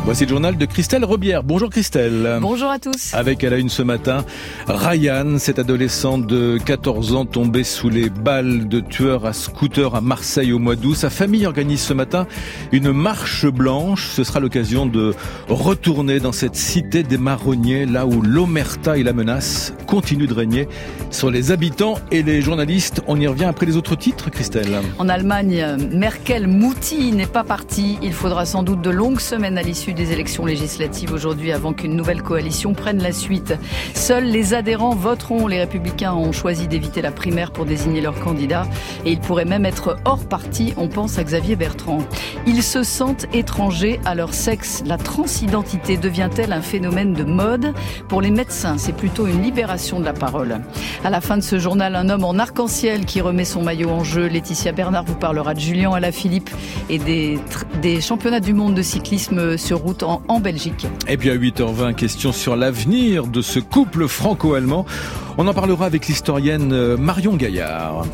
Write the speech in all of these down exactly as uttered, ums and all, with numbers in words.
Voici le journal de Christelle Rebière. Bonjour Christelle. Bonjour à tous. Avec à la une ce matin, Ryan, cet adolescent de quatorze ans tombé sous les balles de tueurs à scooter à Marseille au mois d'août. Sa famille organise ce matin une marche blanche. Ce sera l'occasion de retourner dans cette cité des marronniers, là où l'omerta et la menace continuent de régner sur les habitants et les journalistes. On y revient après les autres titres, Christelle. En Allemagne, Merkel Mouti n'est pas partie. Il faudra sans doute de longues semaines à l'issue des élections législatives aujourd'hui avant qu'une nouvelle coalition prenne la suite. Seuls les adhérents voteront. Les Républicains ont choisi d'éviter la primaire pour désigner leur candidat et ils pourraient même être hors parti. On pense à Xavier Bertrand. Ils se sentent étrangers à leur sexe. La transidentité devient-elle un phénomène de mode? Pour les médecins, c'est plutôt une libération de la parole. À la fin de ce journal, un homme en arc-en-ciel qui remet son maillot en jeu. Laetitia Bernard vous parlera de Julien Alaphilippe et des, des championnats du monde de cyclisme sur route en, en Belgique. Et puis à huit heures vingt, question sur l'avenir de ce couple franco-allemand. On en parlera avec l'historienne Marion Gaillard.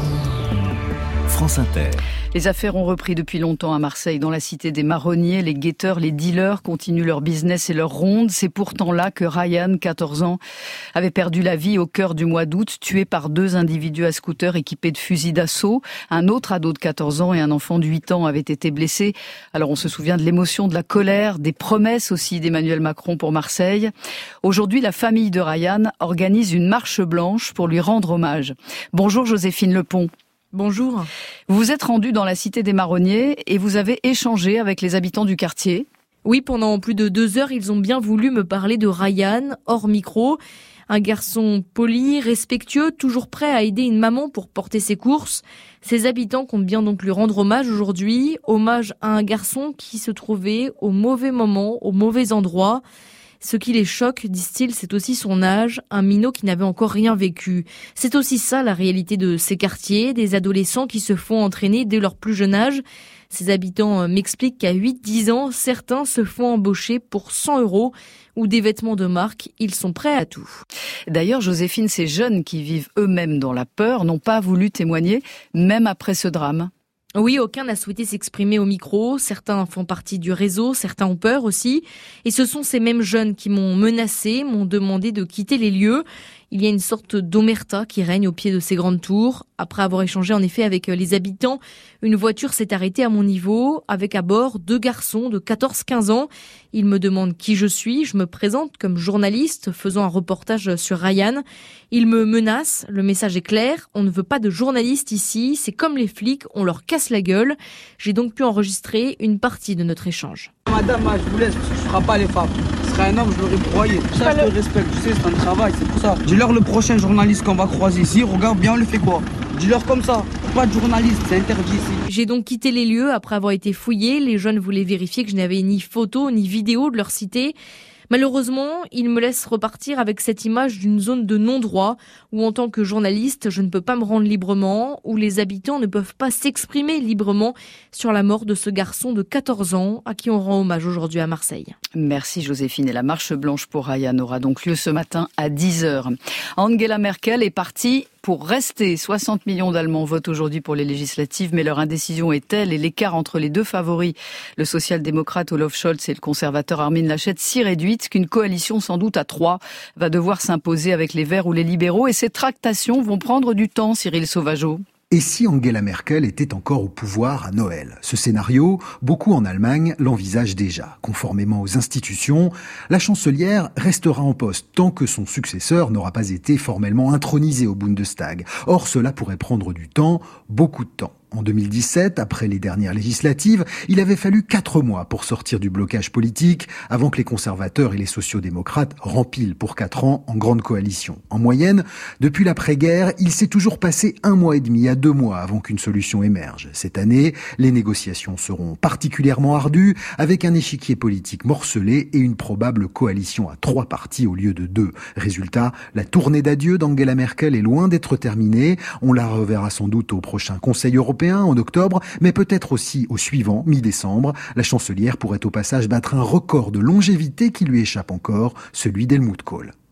France Inter. Les affaires ont repris depuis longtemps à Marseille. Dans la cité des marronniers, les guetteurs, les dealers continuent leur business et leur ronde. C'est pourtant là que Ryan, quatorze ans, avait perdu la vie au cœur du mois d'août, tué par deux individus à scooter équipés de fusils d'assaut. Un autre ado de quatorze ans et un enfant de huit ans avaient été blessés. Alors on se souvient de l'émotion, de la colère, des promesses aussi d'Emmanuel Macron pour Marseille. Aujourd'hui, la famille de Ryan organise une marche blanche pour lui rendre hommage. Bonjour Joséphine Lepont. Bonjour. Vous vous êtes rendue dans la cité des marronniers et vous avez échangé avec les habitants du quartier. Oui, pendant plus de deux heures, ils ont bien voulu me parler de Ryan, hors micro. Un garçon poli, respectueux, toujours prêt à aider une maman pour porter ses courses. Ces habitants comptent bien donc lui rendre hommage aujourd'hui. Hommage à un garçon qui se trouvait au mauvais moment, au mauvais endroit. Ce qui les choque, disent-ils, c'est aussi son âge, un minot qui n'avait encore rien vécu. C'est aussi ça la réalité de ces quartiers, des adolescents qui se font entraîner dès leur plus jeune âge. Ces habitants m'expliquent qu'à huit dix ans, certains se font embaucher pour cent euros ou des vêtements de marque. Ils sont prêts à tout. D'ailleurs, Joséphine, ces jeunes qui vivent eux-mêmes dans la peur n'ont pas voulu témoigner, même après ce drame. Oui, aucun n'a souhaité s'exprimer au micro. Certains font partie du réseau, certains ont peur aussi. Et ce sont ces mêmes jeunes qui m'ont menacé, m'ont demandé de quitter les lieux. Il y a une sorte d'omerta qui règne au pied de ces grandes tours. Après avoir échangé en effet avec les habitants, une voiture s'est arrêtée à mon niveau, avec à bord deux garçons de quatorze quinze ans. Ils me demandent qui je suis. Je me présente comme journaliste faisant un reportage sur Ryan. Ils me menacent. Le message est clair. On ne veut pas de journalistes ici. C'est comme les flics, on leur casse la gueule. J'ai donc pu enregistrer une partie de notre échange. Madame, je vous laisse parce que je ne ferai pas les femmes. Ce serait un homme, je l'aurais broyé. Ça, je le respecte, tu sais, c'est un travail, c'est pour ça. Dis-leur le prochain journaliste qu'on va croiser ici, regarde bien, on le fait quoi? Dis-leur comme ça. Pas de journaliste, c'est interdit ici. J'ai donc quitté les lieux après avoir été fouillé. Les jeunes voulaient vérifier que je n'avais ni photo ni vidéo de leur cité. Malheureusement, ils me laissent repartir avec cette image d'une zone de non-droit où en tant que journaliste, je ne peux pas me rendre librement, où les habitants ne peuvent pas s'exprimer librement sur la mort de ce garçon de quatorze ans à qui on rend hommage aujourd'hui à Marseille. Merci Joséphine. Et la marche blanche pour Ryan aura donc lieu ce matin à dix heures. Angela Merkel est partie pour rester. soixante millions d'Allemands votent aujourd'hui pour les législatives, mais leur indécision est telle et l'écart entre les deux favoris, le social-démocrate Olaf Scholz et le conservateur Armin Laschet, si réduite qu'une coalition sans doute à trois va devoir s'imposer avec les Verts ou les libéraux. Et ces tractations vont prendre du temps, Cyril Sauvageau. Et si Angela Merkel était encore au pouvoir à Noël? Ce scénario, beaucoup en Allemagne l'envisagent déjà. Conformément aux institutions, la chancelière restera en poste tant que son successeur n'aura pas été formellement intronisé au Bundestag. Or, cela pourrait prendre du temps, beaucoup de temps. En deux mille dix-sept, après les dernières législatives, il avait fallu quatre mois pour sortir du blocage politique avant que les conservateurs et les sociaux-démocrates rempilent pour quatre ans en grande coalition. En moyenne, depuis l'après-guerre, il s'est toujours passé un mois et demi à deux mois avant qu'une solution émerge. Cette année, les négociations seront particulièrement ardues avec un échiquier politique morcelé et une probable coalition à trois partis au lieu de deux. Résultat, la tournée d'adieu d'Angela Merkel est loin d'être terminée. On la reverra sans doute au prochain Conseil européen en octobre, mais peut-être aussi au suivant, mi-décembre. La chancelière pourrait au passage battre un record de longévité qui lui échappe encore, celui d'Helmut Kohl.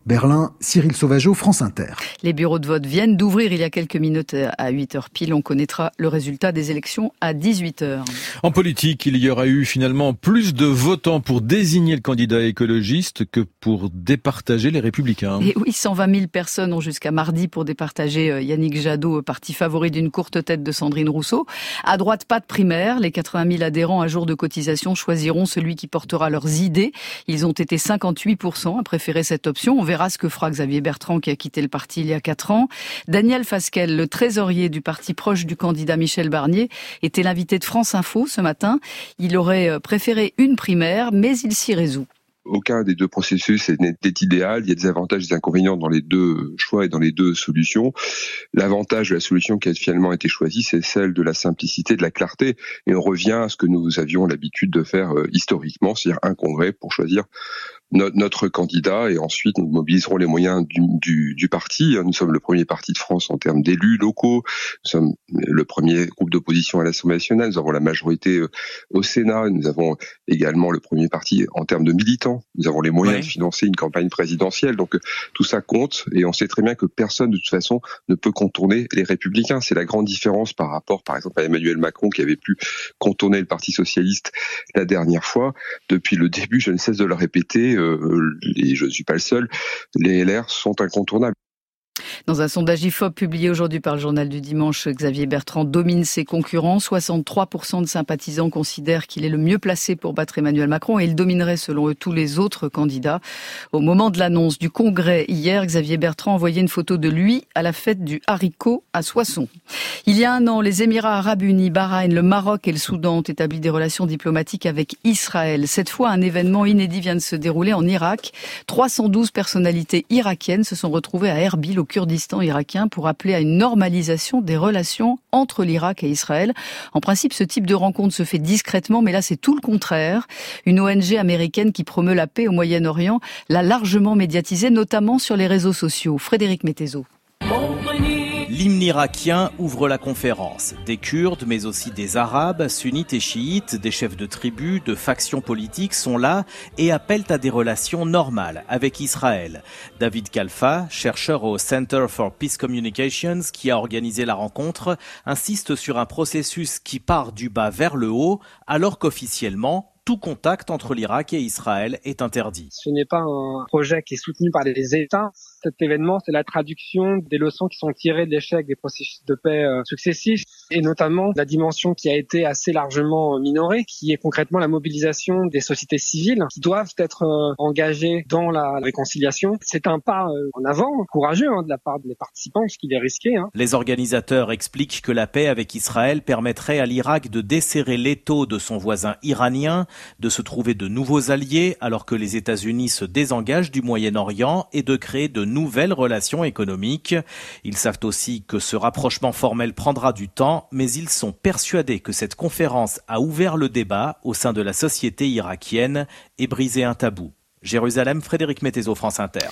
Berlin, Cyril Sauvageau, France Inter. Les bureaux de vote viennent d'ouvrir il y a quelques minutes à huit heures pile. On connaîtra le résultat des élections à dix-huit heures. En politique, il y aura eu finalement plus de votants pour désigner le candidat écologiste que pour départager les Républicains. Et oui, cent vingt mille personnes ont jusqu'à mardi pour départager Yannick Jadot, parti favori d'une courte tête de Sandrine Rousseau. À droite, pas de primaire. Les quatre-vingt mille adhérents à jour de cotisation choisiront celui qui portera leurs idées. Ils ont été cinquante-huit pour cent à préférer cette option. On verra ce que fera Xavier Bertrand qui a quitté le parti il y a quatre ans. Daniel Fasquelle, le trésorier du parti proche du candidat Michel Barnier, était l'invité de France Info ce matin. Il aurait préféré une primaire, mais il s'y résout. Aucun des deux processus n'est idéal. Il y a des avantages et des inconvénients dans les deux choix et dans les deux solutions. L'avantage de la solution qui a finalement été choisie, c'est celle de la simplicité, de la clarté. Et on revient à ce que nous avions l'habitude de faire historiquement, c'est-à-dire un congrès pour choisir notre candidat, et ensuite nous mobiliserons les moyens du, du, du parti. Nous sommes le premier parti de France en termes d'élus locaux, nous sommes le premier groupe d'opposition à l'Assemblée nationale, nous avons la majorité au Sénat, nous avons également le premier parti en termes de militants, nous avons les moyens ouais. de financer une campagne présidentielle, donc tout ça compte, et on sait très bien que personne de toute façon ne peut contourner les Républicains. C'est la grande différence par rapport par exemple à Emmanuel Macron qui avait pu contourner le Parti Socialiste la dernière fois. Depuis le début, je ne cesse de le répéter, Euh, et je ne suis pas le seul, les L R sont incontournables. Dans un sondage I F O P publié aujourd'hui par le journal du dimanche, Xavier Bertrand domine ses concurrents. soixante-trois pour cent de sympathisants considèrent qu'il est le mieux placé pour battre Emmanuel Macron et il dominerait selon eux tous les autres candidats. Au moment de l'annonce du congrès hier, Xavier Bertrand envoyait une photo de lui à la fête du haricot à Soissons. Il y a un an, les Émirats arabes unis, Bahreïn, le Maroc et le Soudan ont établi des relations diplomatiques avec Israël. Cette fois, un événement inédit vient de se dérouler en Irak. trois cent douze personnalités irakiennes se sont retrouvées à Erbil, au Kurdistan irakien, pour appeler à une normalisation des relations entre l'Irak et Israël. En principe, ce type de rencontre se fait discrètement, mais là, c'est tout le contraire. Une O N G américaine qui promeut la paix au Moyen-Orient l'a largement médiatisée, notamment sur les réseaux sociaux. Frédéric Mettezo. L'hymne irakien ouvre la conférence. Des Kurdes, mais aussi des Arabes, sunnites et chiites, des chefs de tribus, de factions politiques sont là et appellent à des relations normales avec Israël. David Kalfa, chercheur au Center for Peace Communications, qui a organisé la rencontre, insiste sur un processus qui part du bas vers le haut, alors qu'officiellement, tout contact entre l'Irak et Israël est interdit. Ce n'est pas un projet qui est soutenu par les États. Cet événement, c'est la traduction des leçons qui sont tirées de l'échec des processus de paix euh, successifs, et notamment la dimension qui a été assez largement minorée, qui est concrètement la mobilisation des sociétés civiles qui doivent être euh, engagées dans la réconciliation. C'est un pas euh, en avant, courageux hein, de la part des participants, ce qu'il est risqué. Hein. Les organisateurs expliquent que la paix avec Israël permettrait à l'Irak de desserrer l'étau de son voisin iranien, de se trouver de nouveaux alliés alors que les États-Unis se désengagent du Moyen-Orient et de créer de nouvelles relations économiques. Ils savent aussi que ce rapprochement formel prendra du temps, mais ils sont persuadés que cette conférence a ouvert le débat au sein de la société irakienne et brisé un tabou. Jérusalem, Frédéric Mettezo, France Inter.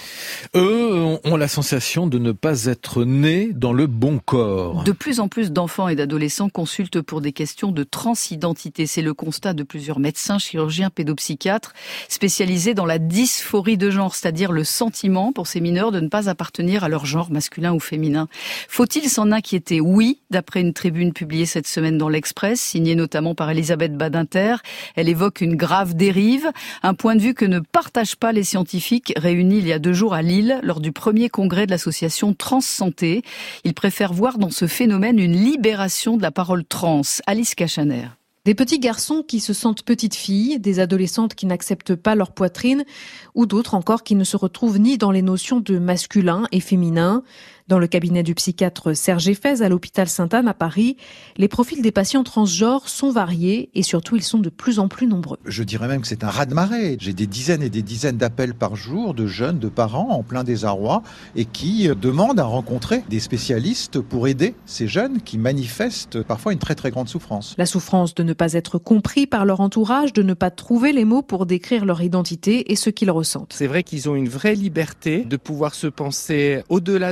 Eux ont la sensation de ne pas être nés dans le bon corps. De plus en plus d'enfants et d'adolescents consultent pour des questions de transidentité. C'est le constat de plusieurs médecins, chirurgiens, pédopsychiatres spécialisés dans la dysphorie de genre, c'est-à-dire le sentiment pour ces mineurs de ne pas appartenir à leur genre masculin ou féminin. Faut-il s'en inquiéter ? Oui, d'après une tribune publiée cette semaine dans l'Express, signée notamment par Elisabeth Badinter. Elle évoque une grave dérive, un point de vue que ne partage pas les scientifiques réunis il y a deux jours à Lille lors du premier congrès de l'association Transsanté. Ils préfèrent voir dans ce phénomène une libération de la parole trans. Alice Cachaner. Des petits garçons qui se sentent petites filles, des adolescentes qui n'acceptent pas leur poitrine, ou d'autres encore qui ne se retrouvent ni dans les notions de masculin et féminin. Dans le cabinet du psychiatre Serge Effez à l'hôpital Sainte-Anne à Paris, les profils des patients transgenres sont variés et surtout ils sont de plus en plus nombreux. Je dirais même que c'est un raz-de-marée. J'ai des dizaines et des dizaines d'appels par jour de jeunes, de parents en plein désarroi et qui demandent à rencontrer des spécialistes pour aider ces jeunes qui manifestent parfois une très très grande souffrance. La souffrance de ne pas être compris par leur entourage, de ne pas trouver les mots pour décrire leur identité et ce qu'ils ressentent. C'est vrai qu'ils ont une vraie liberté de pouvoir se penser au-delà de la question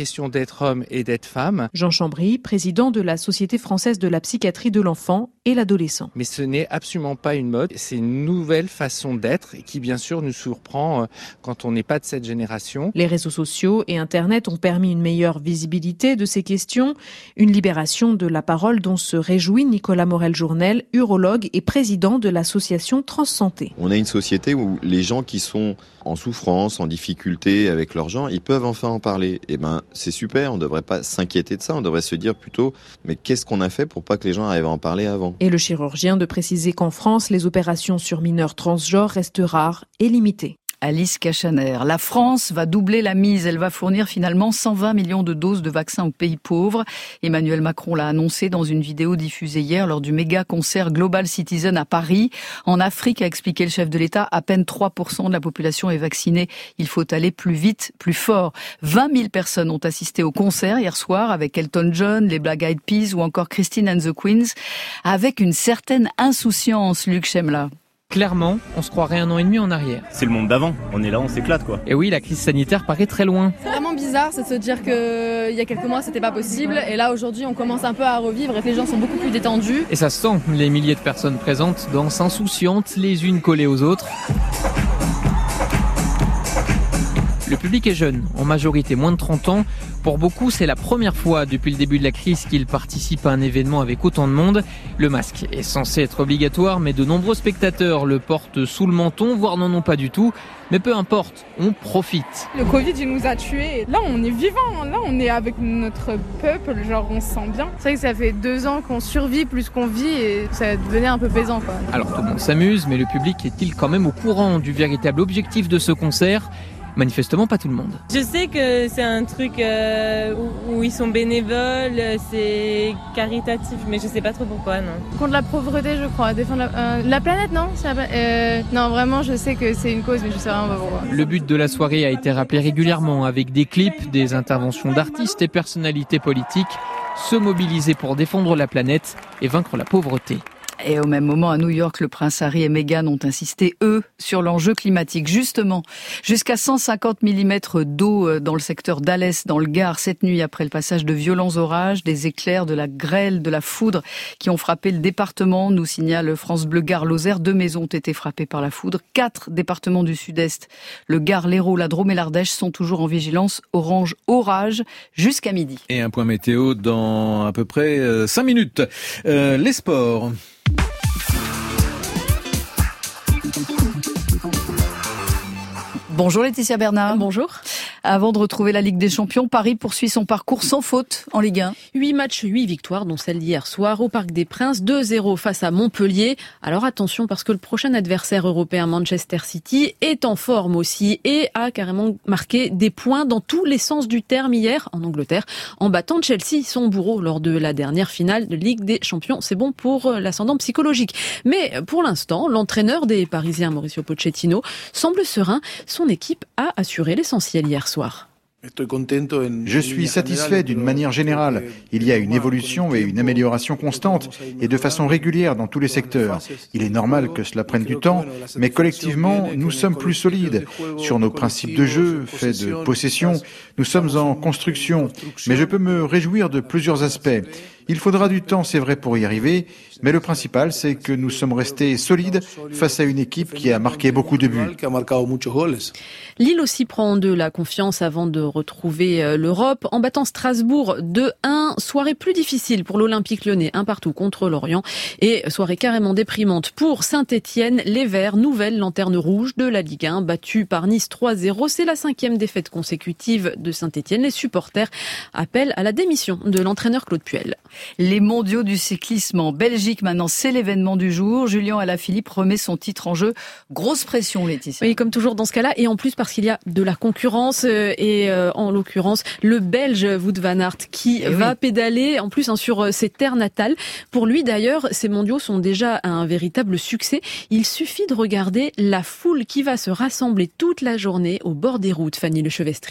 question d'être homme et d'être femme. Jean Chambry, président de la Société française de la psychiatrie de l'enfant et l'adolescent. Mais ce n'est absolument pas une mode, c'est une nouvelle façon d'être qui bien sûr nous surprend quand on n'est pas de cette génération. Les réseaux sociaux et Internet ont permis une meilleure visibilité de ces questions, une libération de la parole dont se réjouit Nicolas Morel-Journel, urologue et président de l'association Transsanté. On a une société où les gens qui sont en souffrance, en difficulté avec leur genre, ils peuvent enfin en parler. Et ben, c'est super, on ne devrait pas s'inquiéter de ça, on devrait se dire plutôt, mais qu'est-ce qu'on a fait pour pas que les gens arrivent à en parler avant ? Et le chirurgien de préciser qu'en France, les opérations sur mineurs transgenres restent rares et limitées. Alice Cachaner. La France va doubler la mise. Elle va fournir finalement cent vingt millions de doses de vaccins aux pays pauvres. Emmanuel Macron l'a annoncé dans une vidéo diffusée hier lors du méga concert Global Citizen à Paris. En Afrique, a expliqué le chef de l'État, à peine trois pour cent de la population est vaccinée. Il faut aller plus vite, plus fort. vingt mille personnes ont assisté au concert hier soir avec Elton John, les Black Eyed Peas ou encore Christine and the Queens, avec une certaine insouciance, Luc Chemla. Clairement, on se croirait un an et demi en arrière. C'est le monde d'avant, on est là, on s'éclate quoi. Et oui, la crise sanitaire paraît très loin. C'est vraiment bizarre, c'est de se dire qu'il y a quelques mois c'était pas possible et là aujourd'hui on commence un peu à revivre et que les gens sont beaucoup plus détendus. Et ça se sent, les milliers de personnes présentes dansent insouciantes, les unes collées aux autres. Le public est jeune, en majorité moins de trente ans. Pour beaucoup, c'est la première fois depuis le début de la crise qu'ils participent à un événement avec autant de monde. Le masque est censé être obligatoire, mais de nombreux spectateurs le portent sous le menton, voire n'en ont pas du tout. Mais peu importe, on profite. Le Covid, il nous a tués. Là, on est vivant. Là, on est avec notre peuple. Genre, on se sent bien. C'est vrai que ça fait deux ans qu'on survit plus qu'on vit et ça devenait un peu pesant, quoi. Alors, tout le monde s'amuse, mais le public est-il quand même au courant du véritable objectif de ce concert ? Manifestement pas tout le monde. Je sais que c'est un truc euh, où, où ils sont bénévoles, c'est caritatif, mais je sais pas trop pourquoi, non. Contre la pauvreté, je crois, défendre la, euh, la planète, non la, euh, Non, vraiment, je sais que c'est une cause, mais je sais vraiment pas pourquoi. Le but de la soirée a été rappelé régulièrement avec des clips, des interventions d'artistes et personnalités politiques, se mobiliser pour défendre la planète et vaincre la pauvreté. Et au même moment, à New York, le prince Harry et Meghan ont insisté, eux, sur l'enjeu climatique. Justement, jusqu'à cent cinquante millimètres d'eau dans le secteur d'Alès, dans le Gard, cette nuit, après le passage de violents orages, des éclairs, de la grêle, de la foudre qui ont frappé le département, nous signale France Bleu Gard-Lozère. Deux maisons ont été frappées par la foudre. Quatre départements du Sud-Est, le Gard, l'Hérault, la Drôme et l'Ardèche, sont toujours en vigilance orange orage jusqu'à midi. Et un point météo dans à peu près cinq minutes. Euh, les sports. Bonjour Laetitia Bernard. Bonjour. Avant de retrouver la Ligue des Champions, Paris poursuit son parcours sans faute en Ligue un. Huit matchs, huit victoires, dont celle d'hier soir au Parc des Princes, deux zéro face à Montpellier. Alors attention, parce que le prochain adversaire européen, Manchester City, est en forme aussi et a carrément marqué des points dans tous les sens du terme hier en Angleterre, en battant Chelsea, son bourreau, lors de la dernière finale de Ligue des Champions. C'est bon pour l'ascendant psychologique. Mais pour l'instant, l'entraîneur des Parisiens, Mauricio Pochettino, semble serein. Son équipe a assuré l'essentiel hier soir. Je suis satisfait d'une manière générale. Il y a une évolution et une amélioration constante et de façon régulière dans tous les secteurs. Il est normal que cela prenne du temps, mais collectivement, nous sommes plus solides. Sur nos principes de jeu, faits de possession, nous sommes en construction. Mais je peux me réjouir de plusieurs aspects. Il faudra du temps, c'est vrai, pour y arriver, mais le principal, c'est que nous sommes restés solides face à une équipe qui a marqué beaucoup de buts. Lille aussi prend de la confiance avant de retrouver l'Europe en battant Strasbourg deux un. Soirée plus difficile pour l'Olympique Lyonnais, un partout contre Lorient, et soirée carrément déprimante pour Saint-Etienne. Les Verts, nouvelle lanterne rouge de la Ligue un, battue par Nice trois zéro. C'est la cinquième défaite consécutive de Saint-Etienne. Les supporters appellent à la démission de l'entraîneur Claude Puel. Les mondiaux du cyclisme en Belgique, maintenant, c'est l'événement du jour. Julien Alaphilippe remet son titre en jeu. Grosse pression, Laetitia. Oui, comme toujours dans ce cas-là, et en plus parce qu'il y a de la concurrence, et euh, en l'occurrence, le Belge Wout van Aert qui et va oui. pédaler, en plus hein, sur ses terres natales. Pour lui, d'ailleurs, ces mondiaux sont déjà un véritable succès. Il suffit de regarder la foule qui va se rassembler toute la journée au bord des routes, Fanny Lechevestrier.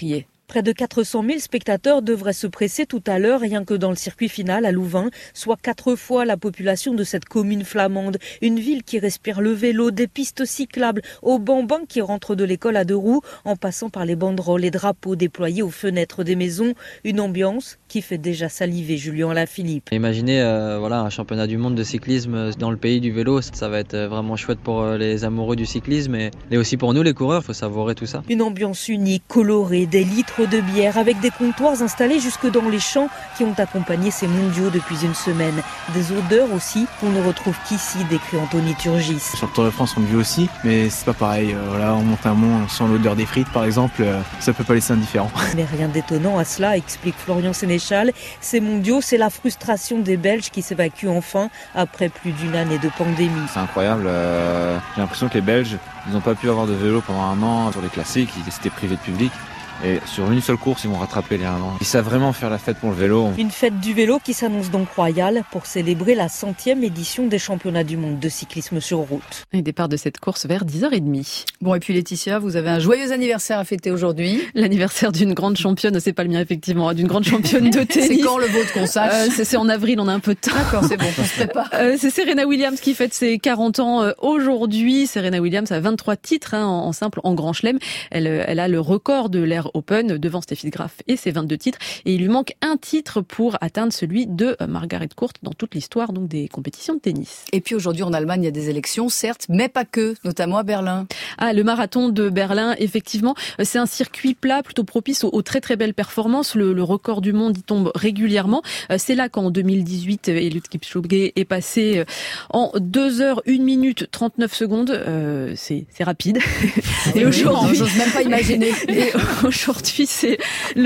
Près de quatre cent mille spectateurs devraient se presser tout à l'heure rien que dans le circuit final à Louvain, soit quatre fois la population de cette commune flamande. Une ville qui respire le vélo, des pistes cyclables, aux bambins qui rentrent de l'école à deux roues, en passant par les banderoles et drapeaux déployés aux fenêtres des maisons. Une ambiance qui fait déjà saliver Julien Lafilippe. Imaginez euh, voilà, un championnat du monde de cyclisme dans le pays du vélo, ça va être vraiment chouette pour les amoureux du cyclisme et, et aussi pour nous les coureurs, il faut savourer tout ça. Une ambiance unique, colorée, des litres de bière avec des comptoirs installés jusque dans les champs qui ont accompagné ces mondiaux depuis une semaine. Des odeurs aussi qu'on ne retrouve qu'ici, décrit Anthony Turgis. Sur le Tour de France on le vit aussi, mais c'est pas pareil. Euh, voilà, on monte un mont, on sent l'odeur des frites par exemple, euh, ça peut pas laisser indifférent. Mais rien d'étonnant à cela, explique Florian Sénéchal. Ces mondiaux, c'est la frustration des Belges qui s'évacuent enfin après plus d'une année de pandémie. C'est incroyable, euh, j'ai l'impression que les Belges, ils n'ont pas pu avoir de vélo pendant un an sur les classiques, ils étaient privés de public. Et sur une seule course, ils vont rattraper les un an. Ils savent vraiment faire la fête pour le vélo. Une fête du vélo qui s'annonce donc royale pour célébrer la centième édition des championnats du monde de cyclisme sur route. Et départ de cette course vers dix heures trente. Bon, et puis Laetitia, vous avez un joyeux anniversaire à fêter aujourd'hui. L'anniversaire d'une grande championne, c'est pas le mien effectivement, d'une grande championne de tennis. C'est quand le vôtre qu'on sache euh, c'est, c'est en avril, on a un peu de temps. D'accord, c'est bon, on se prépare. Euh, c'est Serena Williams qui fête ses quarante ans euh, aujourd'hui. Serena Williams a vingt-trois titres hein, en, en simple, en grand chelem. Elle, elle a le record de l'Air Open devant Steffi Graf et ses vingt-deux titres. Et il lui manque un titre pour atteindre celui de Margaret Court dans toute l'histoire donc des compétitions de tennis. Et puis aujourd'hui en Allemagne, il y a des élections, certes, mais pas que, notamment à Berlin. Ah, le marathon de Berlin, effectivement, c'est un circuit plat plutôt propice aux, aux très très belles performances. Le, le record du monde y tombe régulièrement. C'est là qu'en deux mille dix-huit, Eliud Kipchoge est passé en deux heures, une minute, trente-neuf secondes. Euh, c'est, c'est rapide. Ah oui, et aujourd'hui, j'ose même pas imaginer. Et aujourd'hui, c'est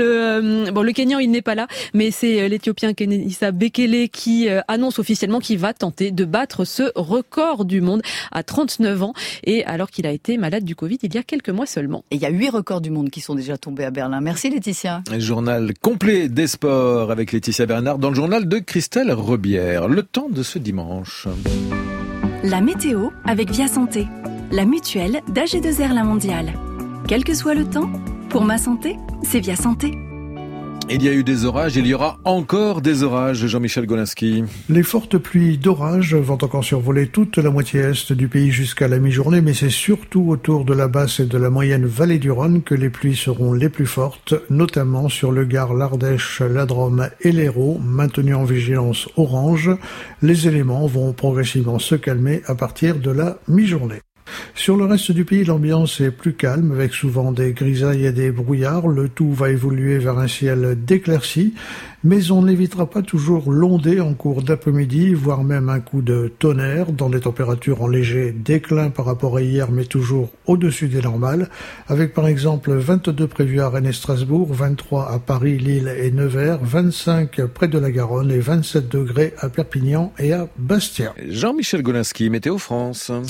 le bon le Kenyan, il n'est pas là, mais c'est l'Éthiopien Kenenisa Bekele qui annonce officiellement qu'il va tenter de battre ce record du monde à trente-neuf ans et alors qu'il a été malade du Covid il y a quelques mois seulement. Et il y a huit records du monde qui sont déjà tombés à Berlin. Merci Laetitia. Un journal complet des sports avec Laetitia Bernard dans le journal de Christelle Rebière. Le temps de ce dimanche. La météo avec Via Santé, la mutuelle d'A G deux R La Mondiale. Quel que soit le temps, pour ma santé, c'est Via Santé. Il y a eu des orages, il y aura encore des orages, Jean-Michel Golinski. Les fortes pluies d'orage vont encore survoler toute la moitié est du pays jusqu'à la mi-journée, mais c'est surtout autour de la basse et de la moyenne vallée du Rhône que les pluies seront les plus fortes, notamment sur le Gard, l'Ardèche, la Drôme et l'Hérault, maintenus en vigilance orange. Les éléments vont progressivement se calmer à partir de la mi-journée. Sur le reste du pays, l'ambiance est plus calme, avec souvent des grisailles et des brouillards. Le tout va évoluer vers un ciel d'éclaircies, mais on n'évitera pas toujours l'ondée en cours d'après-midi, voire même un coup de tonnerre, dans des températures en léger déclin par rapport à hier, mais toujours au-dessus des normales, avec par exemple vingt-deux prévus à Rennes et Strasbourg, vingt-trois à Paris, Lille et Nevers, vingt-cinq près de la Garonne et vingt-sept degrés à Perpignan et à Bastia. Jean-Michel Golinski, Météo France.